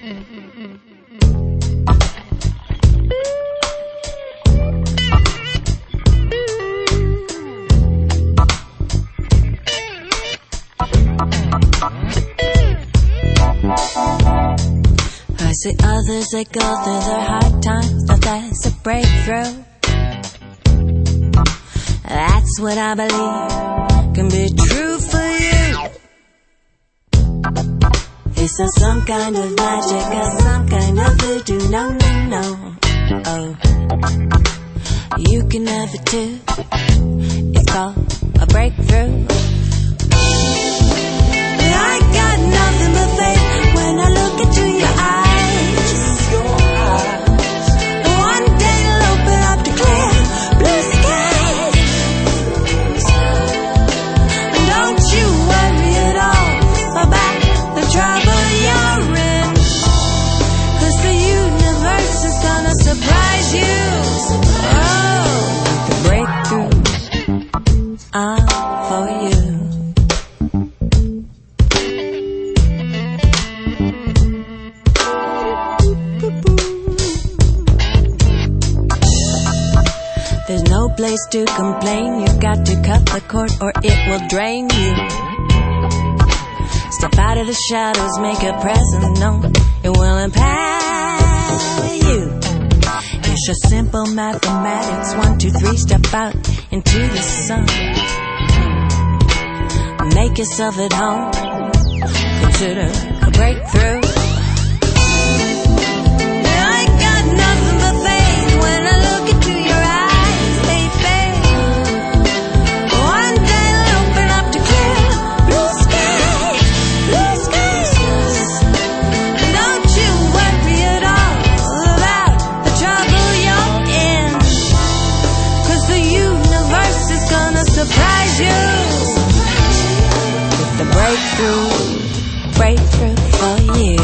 I see others that go through their hard times, but that's a breakthrough. That's what I believe can be true for you. It's some kind of magic or some kind of voodoo. No, no, no. Oh, you can have it too. It's called a breakthrough. I got nothing but faith when I look into your eyes. One day it'll open up to clear blue skies. Don't you worry at all about the trouble you're in, 'cause the universe is gonna surprise you. Oh, the breakthroughs are for you. There's no place to complain. You've got to cut the cord or it will drain you. Step out of the shadows, make a present known. It will empower you. It's just simple mathematics. 1, 2, 3, step out into the sun. Make yourself at home. Consider a breakthrough. I got nothing but faith when I look into your eyes, baby. One day it'll open up to clear blue skies, blue skies. Don't you worry at all about the trouble you're in, 'cause the universe is gonna surprise you with the breakthrough, breakthrough for you.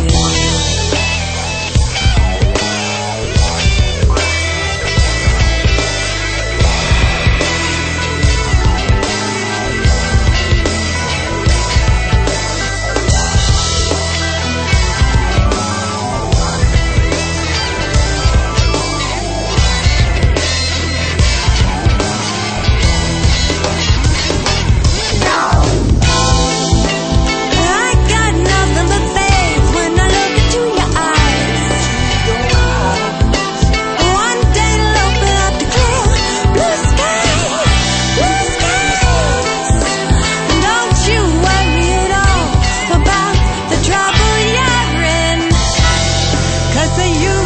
The universe